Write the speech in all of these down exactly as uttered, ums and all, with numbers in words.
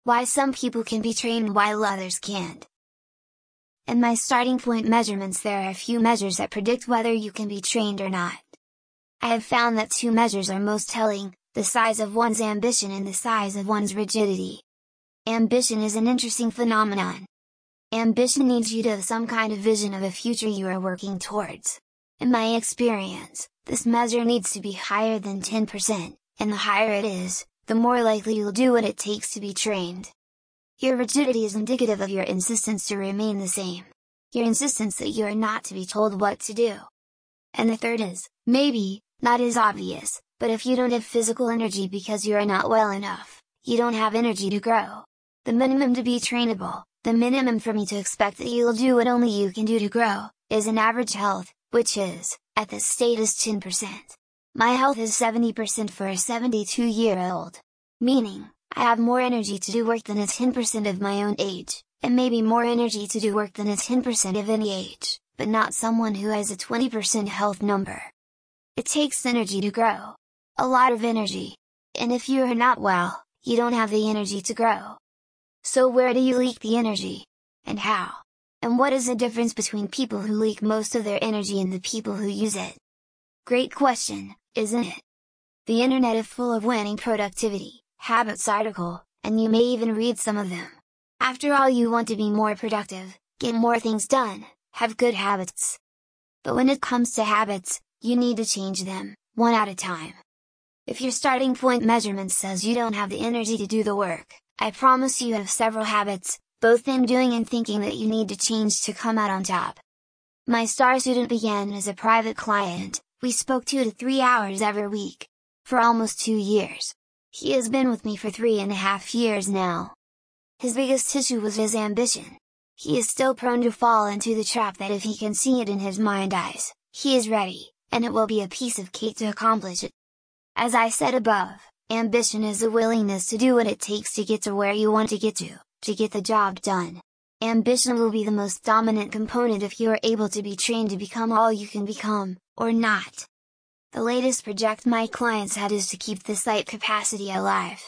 Why some people can be trained while others can't. In my starting point measurements there are a few measures that predict whether you can be trained or not. I have found that two measures are most telling, the size of one's ambition and the size of one's rigidity. Ambition is an interesting phenomenon. Ambition needs you to have some kind of vision of a future you are working towards. In my experience, this measure needs to be higher than ten percent, and the higher it is, the more likely you'll do what it takes to be trained. Your rigidity is indicative of your insistence to remain the same. Your insistence that you are not to be told what to do. And the third is, maybe, not as obvious, but if you don't have physical energy because you are not well enough, you don't have energy to grow. The minimum to be trainable, the minimum for me to expect that you'll do what only you can do to grow, is an average health, which is, at this state is ten percent. My health is seventy percent for a seventy-two year old. Meaning, I have more energy to do work than a ten percent of my own age, and maybe more energy to do work than a ten percent of any age, but not someone who has a twenty percent health number. It takes energy to grow. A lot of energy. And if you are not well, you don't have the energy to grow. So where do you leak the energy? And how? And what is the difference between people who leak most of their energy and the people who use it? Great question, isn't it? The internet is full of winning productivity, habits article, and you may even read some of them. After all, you want to be more productive, get more things done, have good habits. But when it comes to habits, you need to change them, one at a time. If your starting point measurement says you don't have the energy to do the work, I promise you have several habits, both in doing and thinking, that you need to change to come out on top. My star student began as a private client. We spoke two to three hours every week. For almost two years. He has been with me for three and a half years now. His biggest issue was his ambition. He is still prone to fall into the trap that if he can see it in his mind eyes, he is ready, and it will be a piece of cake to accomplish it. As I said above, ambition is the willingness to do what it takes to get to where you want to get to, to get the job done. Ambition will be the most dominant component if you are able to be trained to become all you can become, or not. The latest project my clients had is to keep the site capacity alive.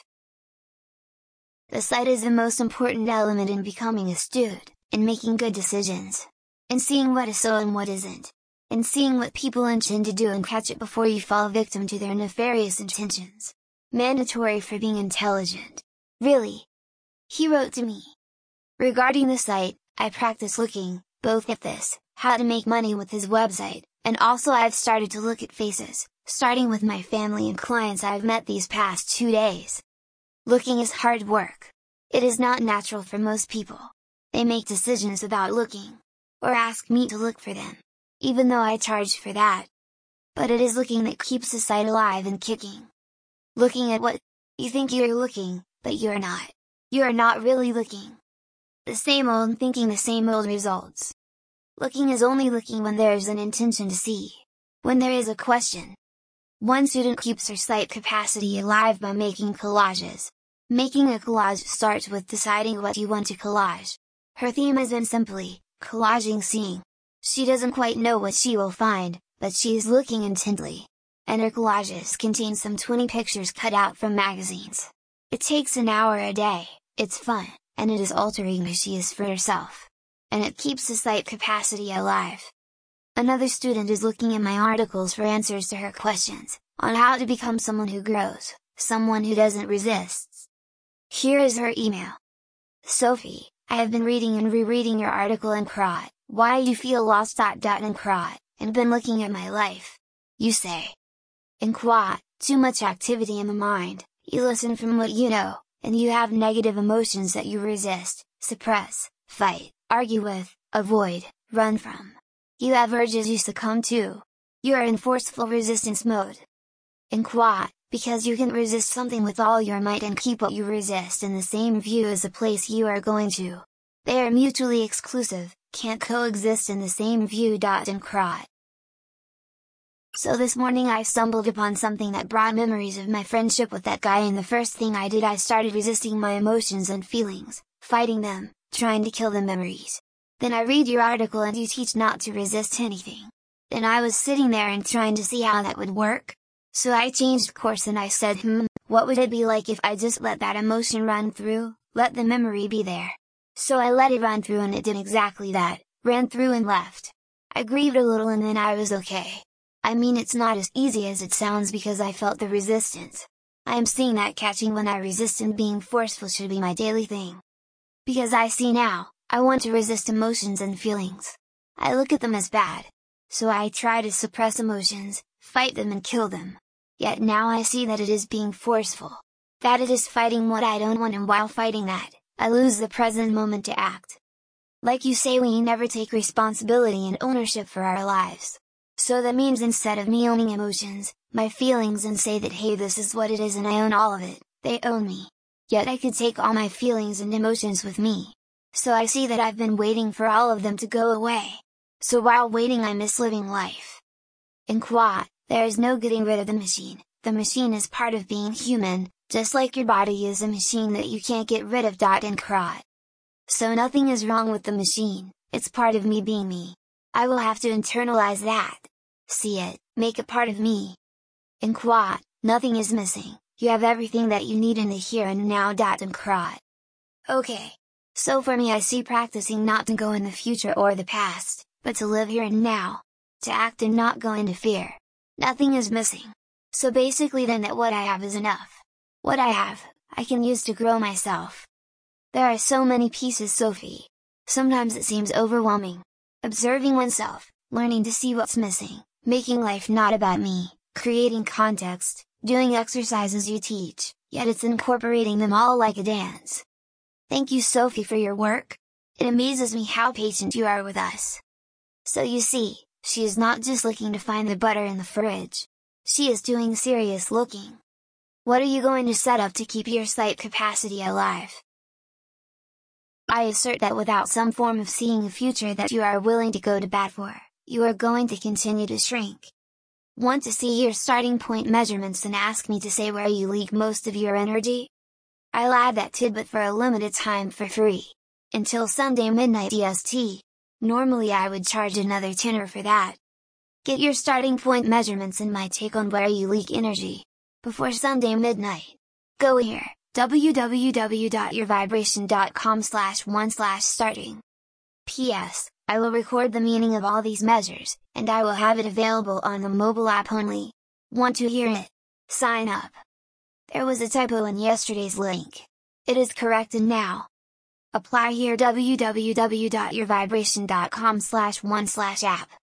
The site is the most important element in becoming a student, in making good decisions, in seeing what is so and what isn't, in seeing what people intend to do and catch it before you fall victim to their nefarious intentions. Mandatory for being intelligent. Really? He wrote to me. Regarding the site, I practice looking, both at this, how to make money with his website, and also I've started to look at faces, starting with my family and clients I've met these past two days. Looking is hard work. It is not natural for most people. They make decisions without looking, or ask me to look for them, even though I charge for that. But it is looking that keeps the site alive and kicking. Looking at what you think you're looking, but you're not. You are not really looking. The same old thinking, the same old results. Looking is only looking when there is an intention to see. When there is a question. One student keeps her site capacity alive by making collages. Making a collage starts with deciding what you want to collage. Her theme has been simply, collaging seeing. She doesn't quite know what she will find, but she is looking intently. And her collages contain some twenty pictures cut out from magazines. It takes an hour a day, it's fun, and it is altering who she is for herself. And it keeps the site capacity alive. Another student is looking at my articles for answers to her questions, on how to become someone who grows, someone who doesn't resist. Here is her email. Sophie, I have been reading and rereading your article in Crot, Why You Feel Lost. In Crot, and been looking at my life. You say. In Quat, too much activity in the mind, you listen from what you know, and you have negative emotions that you resist, suppress, fight, argue with, avoid, run from. You have urges you succumb to. You are in forceful resistance mode. In Quat, because you can resist something with all your might and keep what you resist in the same view as the place you are going to. They are mutually exclusive, can't coexist in the same view. In Crot. So this morning I stumbled upon something that brought memories of my friendship with that guy, and the first thing I did, I started resisting my emotions and feelings, fighting them, trying to kill the memories. Then I read your article and you teach not to resist anything. Then I was sitting there and trying to see how that would work. So I changed course and I said, hmm, what would it be like if I just let that emotion run through, let the memory be there. So I let it run through and it did exactly that, ran through and left. I grieved a little and then I was okay. I mean, it's not as easy as it sounds because I felt the resistance. I am seeing that catching when I resist and being forceful should be my daily thing. Because I see now, I want to resist emotions and feelings. I look at them as bad. So I try to suppress emotions, fight them and kill them. Yet now I see that it is being forceful. That it is fighting what I don't want, and while fighting that, I lose the present moment to act. Like you say, we never take responsibility and ownership for our lives. So that means instead of me owning emotions, my feelings, and say that hey, this is what it is and I own all of it, they own me. Yet I could take all my feelings and emotions with me. So I see that I've been waiting for all of them to go away. So while waiting I miss living life. In Quad, there is no getting rid of the machine. The machine is part of being human, just like your body is a machine that you can't get rid of. In Quad. So nothing is wrong with the machine, it's part of me being me. I will have to internalize that. See it, make it part of me. In Quad, nothing is missing, you have everything that you need in the here and now. In Quad. Okay. So for me, I see practicing not to go in the future or the past, but to live here and now. To act and not go into fear. Nothing is missing. So basically then that what I have is enough. What I have, I can use to grow myself. There are so many pieces, Sophie. Sometimes it seems overwhelming. Observing oneself, learning to see what's missing, making life not about me, creating context, doing exercises you teach, yet it's incorporating them all like a dance. Thank you, Sophie, for your work. It amazes me how patient you are with us. So you see, she is not just looking to find the butter in the fridge. She is doing serious looking. What are you going to set up to keep your sight capacity alive? I assert that without some form of seeing a future that you are willing to go to bat for, you are going to continue to shrink. Want to see your starting point measurements and ask me to say where you leak most of your energy? I'll add that tidbit for a limited time for free. Until Sunday midnight E S T. Normally I would charge another tenner for that. Get your starting point measurements and my take on where you leak energy. Before Sunday midnight. Go here, w w w dot your vibration dot com slash one slash starting. P S. I will record the meaning of all these measures, and I will have it available on the mobile app only. Want to hear it? Sign up. There was a typo in yesterday's link. It is corrected now. Apply here w w w dot your vibration dot com slash one slash app.